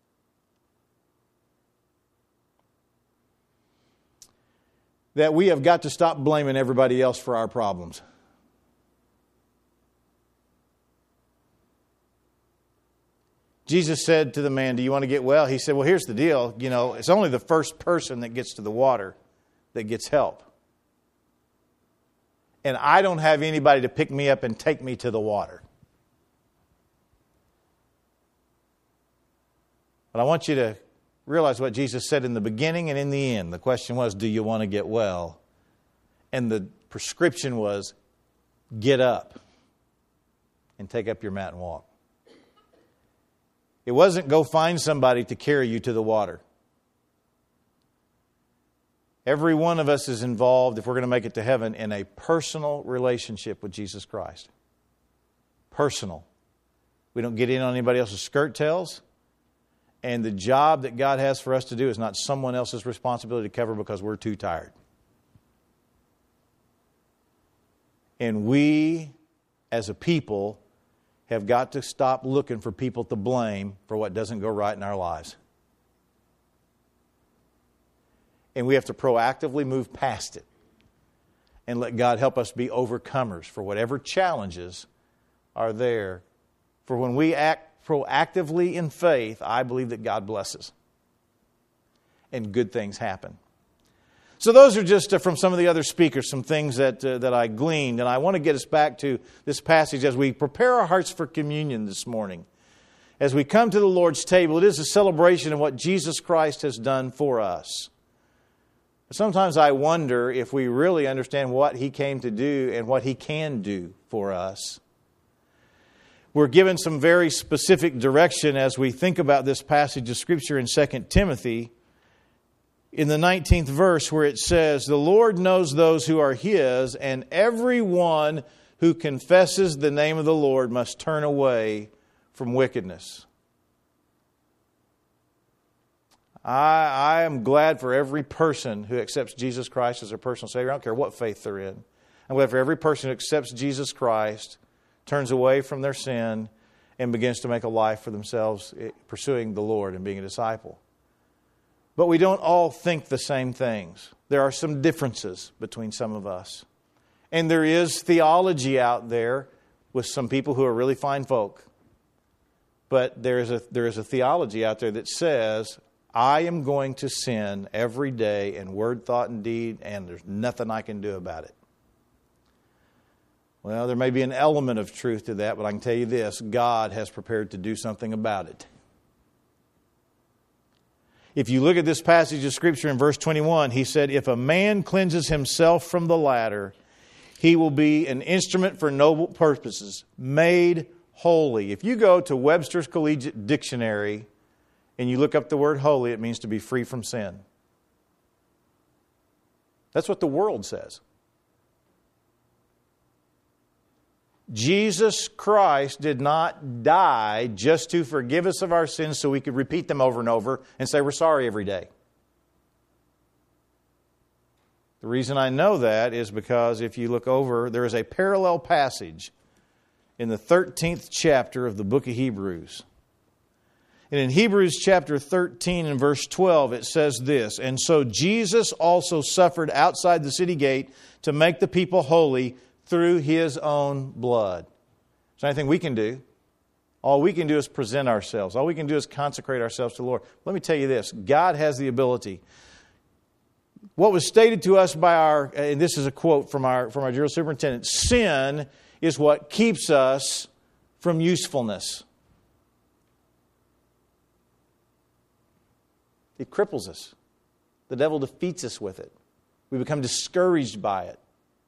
[SPEAKER 6] that we have got to stop blaming everybody else for our problems. Jesus said to the man, do you want to get well? He said, well, here's the deal. You know, it's only the first person that gets to the water that gets help. And I don't have anybody to pick me up and take me to the water. But I want you to realize what Jesus said in the beginning and in the end. The question was, do you want to get well? And the prescription was, get up and take up your mat and walk. It wasn't go find somebody to carry you to the water. Every one of us is involved, if we're going to make it to heaven, in a personal relationship with Jesus Christ. Personal. We don't get in on anybody else's skirt tails. And the job that God has for us to do is not someone else's responsibility to cover because we're too tired. And we, as a people, have got to stop looking for people to blame for what doesn't go right in our lives. And we have to proactively move past it and let God help us be overcomers for whatever challenges are there. For when we act proactively in faith, I believe that God blesses and good things happen. So those are just uh, from some of the other speakers, some things that uh, that I gleaned. And I want to get us back to this passage as we prepare our hearts for communion this morning. As we come to the Lord's table, it is a celebration of what Jesus Christ has done for us. But sometimes I wonder if we really understand what He came to do and what He can do for us. We're given some very specific direction as we think about this passage of Scripture in Second Timothy. In the nineteenth verse where it says, the Lord knows those who are His, and everyone who confesses the name of the Lord must turn away from wickedness. I, I am glad for every person who accepts Jesus Christ as their personal Savior. I don't care what faith they're in. I'm glad for every person who accepts Jesus Christ, turns away from their sin, and begins to make a life for themselves, pursuing the Lord and being a disciple. But we don't all think the same things. There are some differences between some of us. And there is theology out there with some people who are really fine folk. But there is a, there is a theology out there that says, I am going to sin every day in word, thought, and deed, and there's nothing I can do about it. Well, there may be an element of truth to that, but I can tell you this, God has prepared to do something about it. If you look at this passage of Scripture in verse twenty-one, he said, if a man cleanses himself from the latter, he will be an instrument for noble purposes, made holy. If you go to Webster's Collegiate Dictionary and you look up the word holy, it means to be free from sin. That's what the world says. Jesus Christ did not die just to forgive us of our sins so we could repeat them over and over and say we're sorry every day. The reason I know that is because if you look over, there is a parallel passage in the thirteenth chapter of the book of Hebrews. And in Hebrews chapter thirteen and verse twelve, it says this, and so Jesus also suffered outside the city gate to make the people holy through His own blood. Is there anything we can do? All we can do is present ourselves. All we can do is consecrate ourselves to the Lord. Let me tell you this. God has the ability. What was stated to us by our, and this is a quote from our, from our drill superintendent, sin is what keeps us from usefulness. It cripples us. The devil defeats us with it. We become discouraged by it.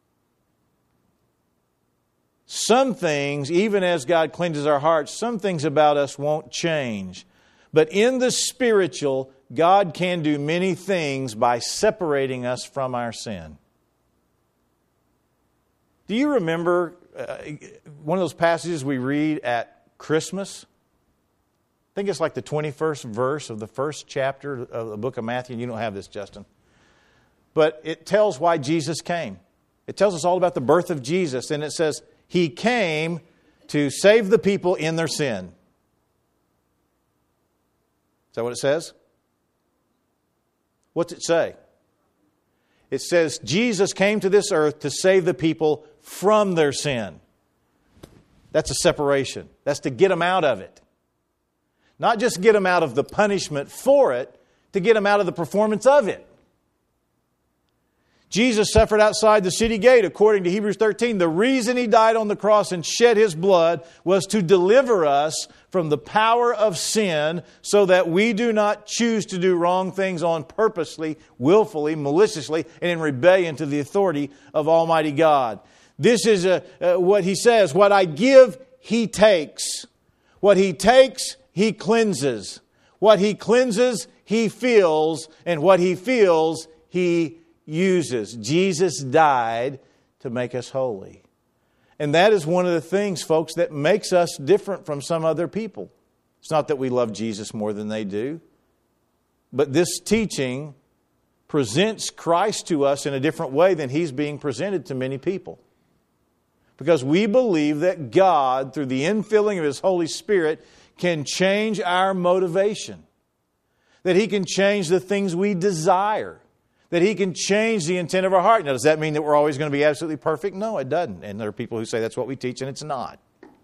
[SPEAKER 6] Some things, even as God cleanses our hearts, some things about us won't change. But in the spiritual, God can do many things by separating us from our sin. Do you remember uh, one of those passages we read at Christmas? I think it's like the twenty-first verse of the first chapter of the book of Matthew. You don't have this, Justin. But it tells why Jesus came. It tells us all about the birth of Jesus. And it says, He came to save the people in their sin. Is that what it says? What's it say? It says Jesus came to this earth to save the people from their sin. That's a separation. That's to get them out of it. Not just get them out of the punishment for it, to get them out of the performance of it. Jesus suffered outside the city gate, according to Hebrews thirteen. The reason He died on the cross and shed His blood was to deliver us from the power of sin, so that we do not choose to do wrong things on purposely, willfully, maliciously, and in rebellion to the authority of Almighty God. This is a, uh, what He says. What I give, He takes. What He takes, He cleanses. What He cleanses, He fills. And what He fills, He uses. Jesus died to make us holy. And that is one of the things, folks, that makes us different from some other people. It's not that we love Jesus more than they do, but this teaching presents Christ to us in a different way than He's being presented to many people. Because we believe that God, through the infilling of His Holy Spirit, can change our motivation. That He can change the things we desire. That He can change the intent of our heart. Now, does that mean that we're always going to be absolutely perfect? No, it doesn't. And there are people who say that's what we teach, and it's not.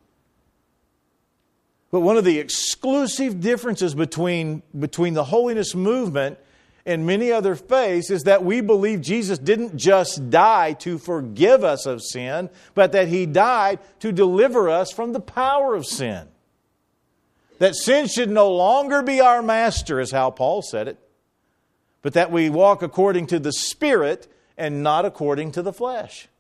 [SPEAKER 6] But one of the exclusive differences between, between the holiness movement and many other faiths is that we believe Jesus didn't just die to forgive us of sin, but that He died to deliver us from the power of sin. That sin should no longer be our master, is how Paul said it, but that we walk according to the Spirit and not according to the flesh.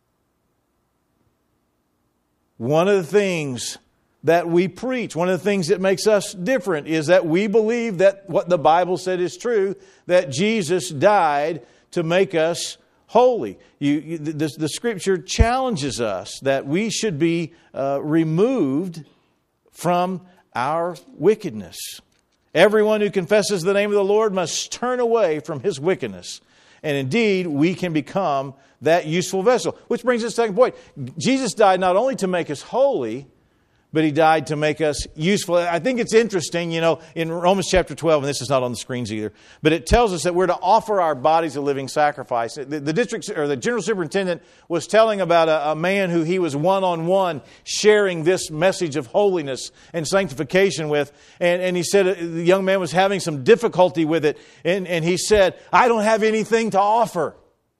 [SPEAKER 6] One of the things that we preach, one of the things that makes us different, is that we believe that what the Bible said is true, that Jesus died to make us holy. You, you, the, the Scripture challenges us that we should be uh, removed from our wickedness. Everyone who confesses the name of the Lord must turn away from his wickedness. And indeed, we can become that useful vessel. Which brings us to the second point. Jesus died not only to make us holy, but He died to make us useful. I think it's interesting, you know, in Romans chapter twelve, and this is not on the screens either, but it tells us that we're to offer our bodies a living sacrifice. The, the district or the general superintendent was telling about a, a man who he was one-on-one sharing this message of holiness and sanctification with. And, and he said the young man was having some difficulty with it. And, and he said, I don't have anything to offer.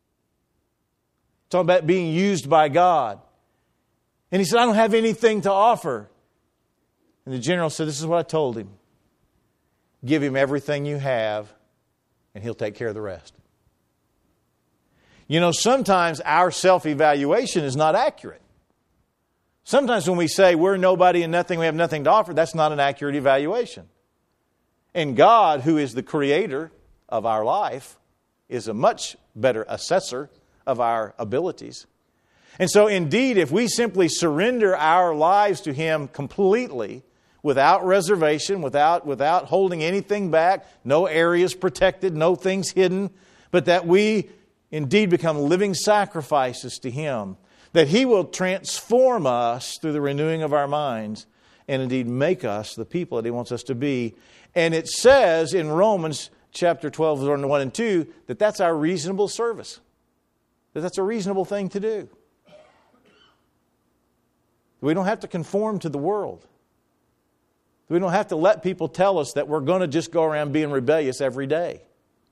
[SPEAKER 6] Talking about being used by God. And he said, I don't have anything to offer. And the general said, this is what I told him. Give him everything you have, and he'll take care of the rest. You know, sometimes our self-evaluation is not accurate. Sometimes when we say we're nobody and nothing, we have nothing to offer, that's not an accurate evaluation. And God, who is the creator of our life, is a much better assessor of our abilities. And so indeed, if we simply surrender our lives to Him completely, without reservation, without, without holding anything back, no areas protected, no things hidden, but that we indeed become living sacrifices to Him, that He will transform us through the renewing of our minds and indeed make us the people that He wants us to be. And it says in Romans chapter twelve, verses one and two, that that's our reasonable service, that that's a reasonable thing to do. We don't have to conform to the world. We don't have to let people tell us that we're going to just go around being rebellious every day.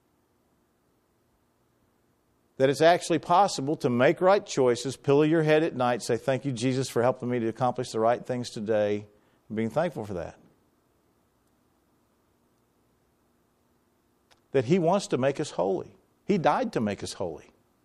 [SPEAKER 6] That it's actually possible to make right choices, pillow your head at night, say, thank you, Jesus, for helping me to accomplish the right things today, and being thankful for that. That He wants to make us holy. He died to make us holy.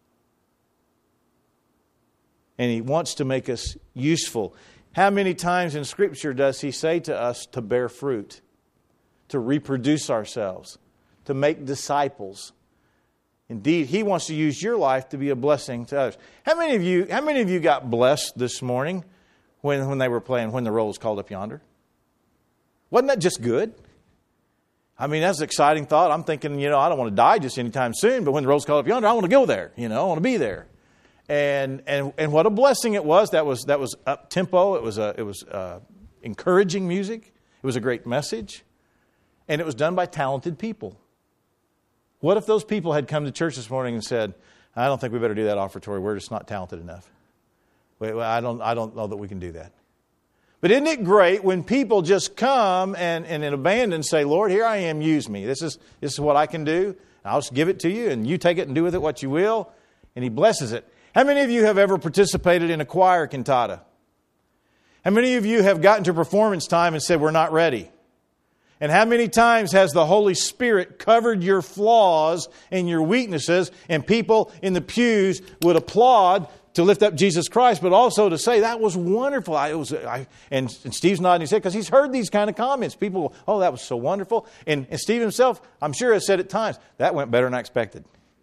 [SPEAKER 6] And He wants to make us useful. How many times in Scripture does He say to us to bear fruit, to reproduce ourselves, to make disciples? Indeed, He wants to use your life to be a blessing to others. How many of you, how many of you got blessed this morning when, when they were playing When the Roll is Called Up Yonder? Wasn't that just good? I mean, that's an exciting thought. I'm thinking, you know, I don't want to die just anytime soon, but when the roll's called up yonder, I want to go there. You know, I want to be there. And and and what a blessing it was. That was that was up tempo. It was a, it was uh, encouraging music. It was a great message, and it was done by talented people. What if those people had come to church this morning and said, "I don't think we better do that offertory. We're just not talented enough. I don't I don't know that we can do that." But isn't it great when people just come and, and in abandon say, Lord, here I am, use me. This is, this is what I can do. I'll just give it to you, and you take it and do with it what you will. And He blesses it. How many of you have ever participated in a choir cantata? How many of you have gotten to performance time and said, we're not ready? And how many times has the Holy Spirit covered your flaws and your weaknesses, and people in the pews would applaud to lift up Jesus Christ, but also to say, that was wonderful. I, it was, I, and, and Steve's nodding his head because he's heard these kind of comments. People, oh, that was so wonderful. And, and Steve himself, I'm sure, has said at times, that went better than I expected.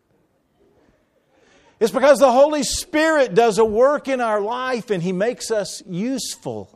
[SPEAKER 6] It's because the Holy Spirit does a work in our life and He makes us useful.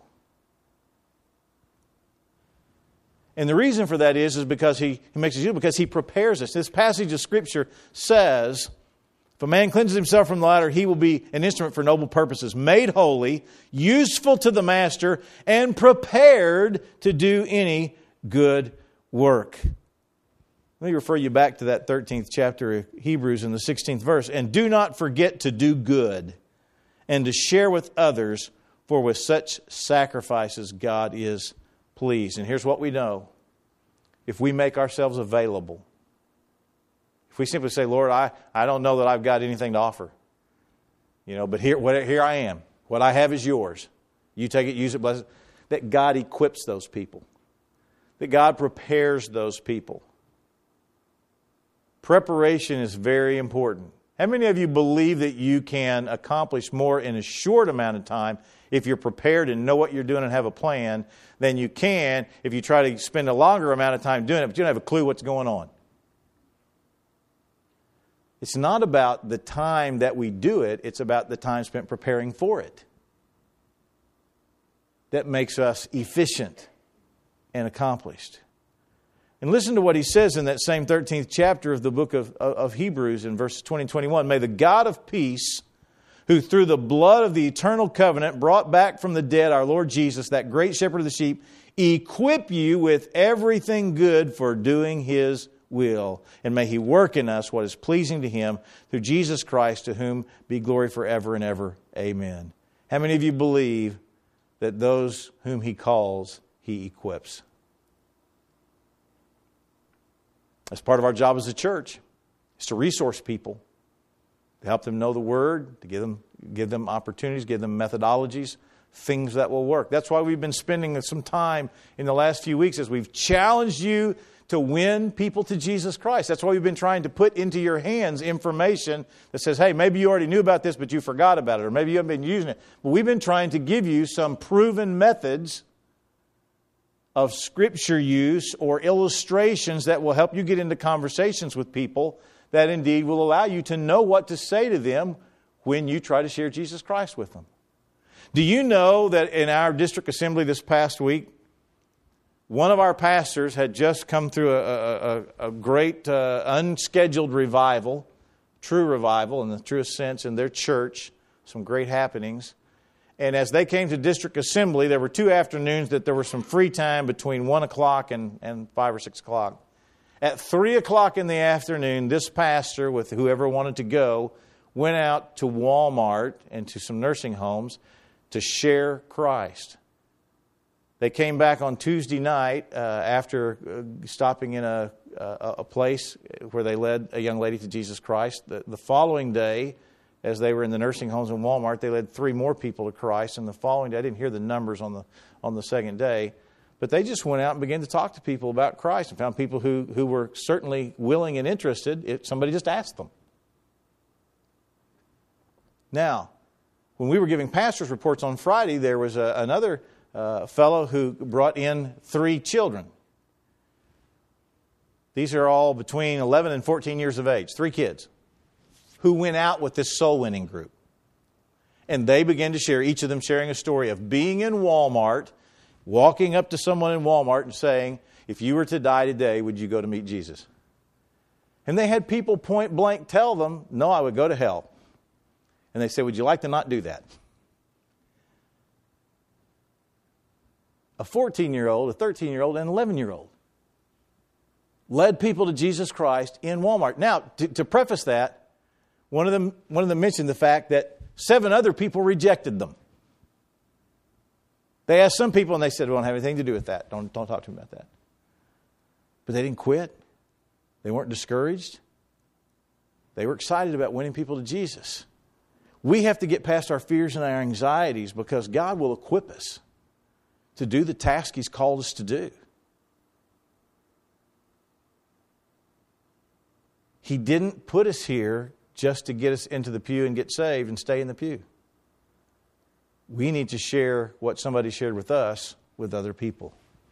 [SPEAKER 6] And the reason for that is, is because he, he makes us useful, because He prepares us. This passage of Scripture says, if a man cleanses himself from the latter, he will be an instrument for noble purposes, made holy, useful to the master, and prepared to do any good work. Let me refer you back to that thirteenth chapter of Hebrews in the sixteenth verse. And do not forget to do good and to share with others, for with such sacrifices God is pleased. And here's what we know. If we make ourselves available, if we simply say, Lord, I, I don't know that I've got anything to offer. You know, but here, what, here I am. What I have is yours. You take it, use it, bless it. That God equips those people. That God prepares those people. Preparation is very important. How many of you believe that you can accomplish more in a short amount of time if you're prepared and know what you're doing and have a plan than you can if you try to spend a longer amount of time doing it, but you don't have a clue what's going on? It's not about the time that we do it, it's about the time spent preparing for it. That makes us efficient and accomplished. And listen to what he says in that same thirteenth chapter of the book of, of Hebrews in verses twenty and twenty-one. May the God of peace, who through the blood of the eternal covenant brought back from the dead our Lord Jesus, that great shepherd of the sheep, equip you with everything good for doing His will. And may He work in us what is pleasing to Him through Jesus Christ, to whom be glory forever and ever. Amen. How many of you believe that those whom He calls, He equips? That's part of our job as a church, is to resource people, to help them know the Word, to give them, give them opportunities, give them methodologies, things that will work. That's why we've been spending some time in the last few weeks as we've challenged you to win people to Jesus Christ. That's why we've been trying to put into your hands information that says, hey, maybe you already knew about this, but you forgot about it, or maybe you haven't been using it. But we've been trying to give you some proven methods of Scripture use or illustrations that will help you get into conversations with people that indeed will allow you to know what to say to them when you try to share Jesus Christ with them. Do you know that in our district assembly this past week, one of our pastors had just come through a, a, a great uh, unscheduled revival, true revival in the truest sense, in their church, some great happenings. And as they came to district assembly, there were two afternoons that there was some free time between one o'clock and, and five or six o'clock. At three o'clock in the afternoon, this pastor, with whoever wanted to go, went out to Walmart and to some nursing homes to share Christ. They came back on Tuesday night uh, after uh, stopping in a, a, a place where they led a young lady to Jesus Christ. The, the following day, as they were in the nursing homes in Walmart, they led three more people to Christ. And the following day, I didn't hear the numbers on the on the second day, but they just went out and began to talk to people about Christ and found people who, who were certainly willing and interested if somebody just asked them. Now, when we were giving pastors' reports on Friday, there was a, another uh, fellow who brought in three children. These are all between eleven and fourteen years of age, three kids, who went out with this soul-winning group. And they began to share, each of them sharing a story of being in Walmart, walking up to someone in Walmart and saying, if you were to die today, would you go to meet Jesus? And they had people point blank tell them, no, I would go to hell. And they said, would you like to not do that? A fourteen-year-old, a thirteen-year-old, and an eleven-year-old led people to Jesus Christ in Walmart. Now, to, to preface that, one of them one of them mentioned the fact that seven other people rejected them. They asked some people and they said, we don't have anything to do with that. Don't, don't talk to me about that. But they didn't quit. They weren't discouraged. They were excited about winning people to Jesus. We have to get past our fears and our anxieties because God will equip us to do the task He's called us to do. He didn't put us here just to get us into the pew and get saved and stay in the pew. We need to share what somebody shared with us with other people.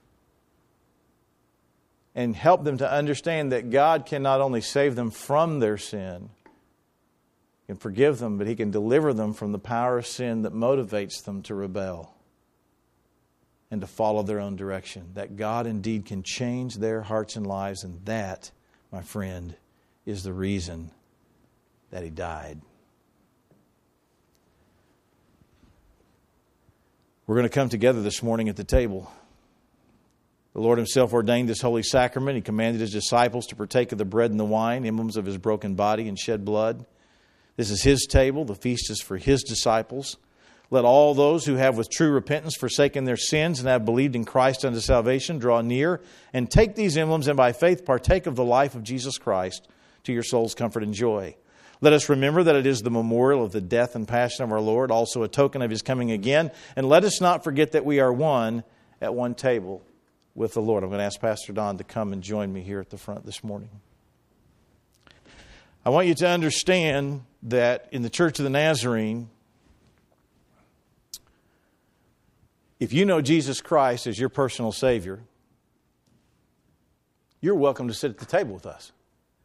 [SPEAKER 6] And help them to understand that God can not only save them from their sin, He can forgive them, but He can deliver them from the power of sin that motivates them to rebel and to follow their own direction. That God indeed can change their hearts and lives, and that, my friend, is the reason that He died. We're going to come together this morning at the table. The Lord Himself ordained this holy sacrament. He commanded His disciples to partake of the bread and the wine, emblems of His broken body and shed blood. This is His table. The feast is for His disciples. Let all those who have with true repentance forsaken their sins and have believed in Christ unto salvation draw near and take these emblems and by faith partake of the life of Jesus Christ to your soul's comfort and joy. Let us remember that it is the memorial of the death and passion of our Lord, also a token of His coming again. And let us not forget that we are one at one table with the Lord. I'm going to ask Pastor Don to come and join me here at the front this morning. I want you to understand that in the Church of the Nazarene, if you know Jesus Christ as your personal Savior, you're welcome to sit at the table with us.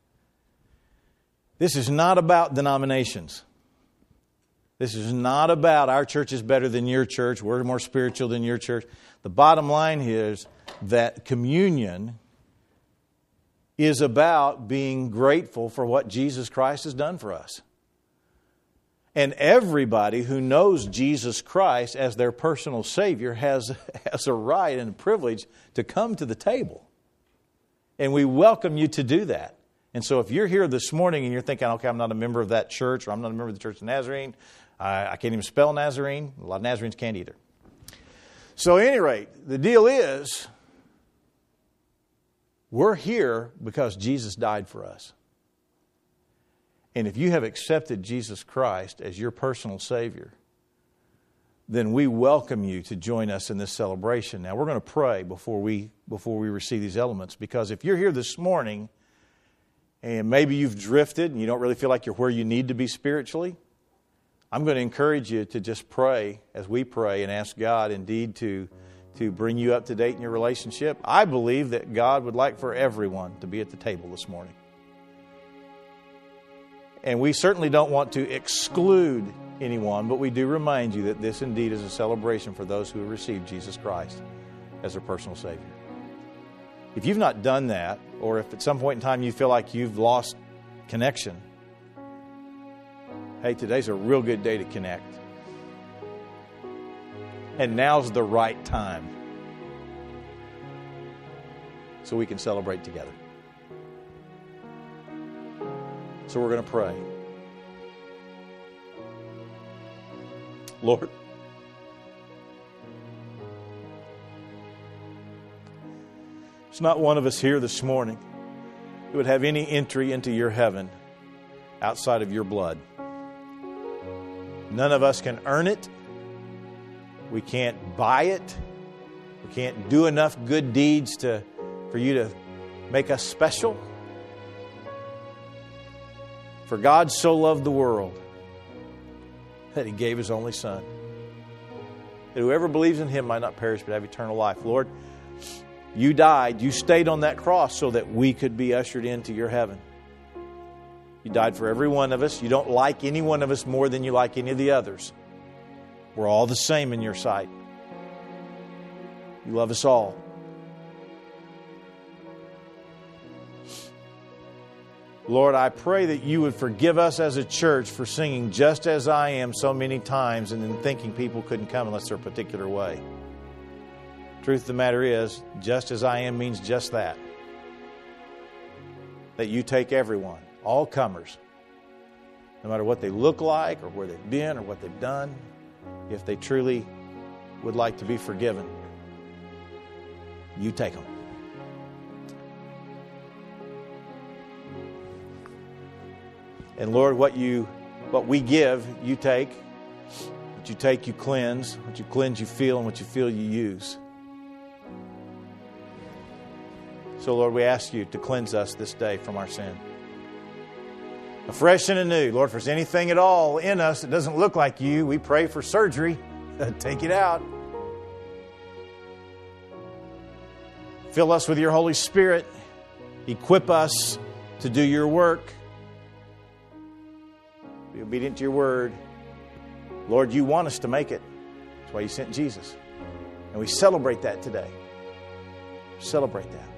[SPEAKER 6] This is not about denominations. This is not about our church is better than your church, we're more spiritual than your church. The bottom line is that communion is about being grateful for what Jesus Christ has done for us. And everybody who knows Jesus Christ as their personal Savior has, has a right and a privilege to come to the table. And we welcome you to do that. And so if you're here this morning and you're thinking, okay, I'm not a member of that church, or I'm not a member of the Church of Nazarene, I, I can't even spell Nazarene. A lot of Nazarenes can't either. So at any rate, the deal is, we're here because Jesus died for us. And if you have accepted Jesus Christ as your personal Savior, then we welcome you to join us in this celebration. Now, we're going to pray before we before we receive these elements, because if you're here this morning and maybe you've drifted and you don't really feel like you're where you need to be spiritually, I'm going to encourage you to just pray as we pray and ask God indeed to, to bring you up to date in your relationship. I believe that God would like for everyone to be at the table this morning. And we certainly don't want to exclude anyone, but we do remind you that this indeed is a celebration for those who have received Jesus Christ as their personal Savior. If you've not done that, or if at some point in time you feel like you've lost connection, hey, today's a real good day to connect. And now's the right time so we can celebrate together. So we're going to pray. Lord, there's not one of us here this morning who would have any entry into your heaven outside of your blood. None of us can earn it. We can't buy it. We can't do enough good deeds to, for you to make us special. For God so loved the world that He gave His only Son, that whoever believes in Him might not perish but have eternal life. Lord, You died, You stayed on that cross so that we could be ushered into your heaven. You died for every one of us. You don't like any one of us more than you like any of the others. We're all the same in Your sight. You love us all. Lord, I pray that You would forgive us as a church for singing "Just As I Am" so many times and then thinking people couldn't come unless they're a particular way. Truth of the matter is, just as I am means just that. That You take everyone, all comers, no matter what they look like or where they've been or what they've done, if they truly would like to be forgiven, you take them. And Lord, what you, what we give, you take. What you take, you cleanse. What you cleanse, you feel. And what you feel, you use. So, Lord, we ask you to cleanse us this day from our sin. Afresh and anew. Lord, if there's anything at all in us that doesn't look like you, we pray for surgery. Take it out. Fill us with your Holy Spirit. Equip us to do your work. Be obedient to your word. Lord, you want us to make it. That's why you sent Jesus. And we celebrate that today. Celebrate that.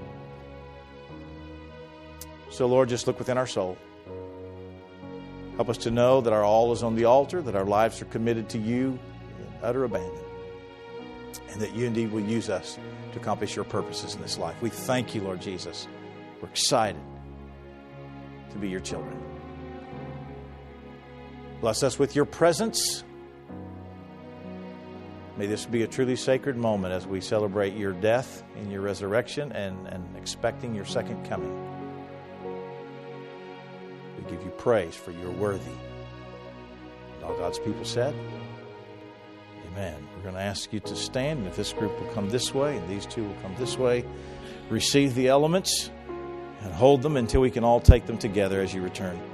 [SPEAKER 6] So, Lord, just look within our soul. Help us to know that our all is on the altar, that our lives are committed to you in utter abandon, and that you indeed will use us to accomplish your purposes in this life. We thank you, Lord Jesus. We're excited to be your children. Bless us with your presence. May this be a truly sacred moment as we celebrate your death and your resurrection and, and expecting your second coming. We give you praise for you're worthy. And all God's people said, amen. We're going to ask you to stand, and if this group will come this way and these two will come this way, receive the elements and hold them until we can all take them together as you return.